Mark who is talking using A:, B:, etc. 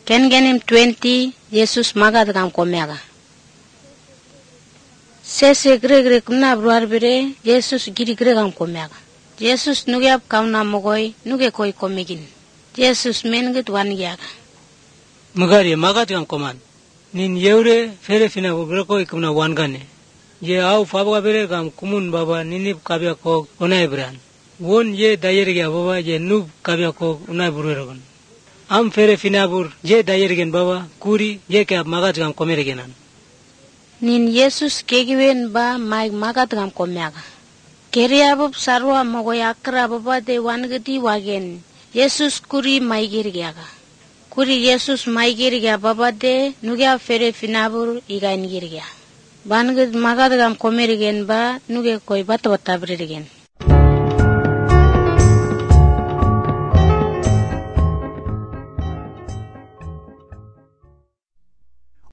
A: Ken genim 20 Jesus magad gam komyaga. Sese gre kumna bruar bire Jesus giri gre gam komyaga. Jesus nugyap kauna mogoy nuge koy komigin. Jesus mengit wan yaga.
B: Magari magad gam koman. Nin yeure fere fina broko ikumna wan gane. Ye au fabga bere gam kumun baba ninip kabya ko onay bran. Won ye dayer gya baba ye nub kabya ko onay bureron. Am fere finabur ye dayer gen baba kuri ye ke magad gam komere genan.
A: Nin Jesus kegiwen ba mai magad gam komyaga. Keriabub sarwa mogoy akra baba de wangati wagen. Jesus kuri mai girgyaga. Kuri Jesus mai girgya baba de nugya fere finabur igain girgya. Bangad magad gam komere gen ba nuge koy bat bata bregen.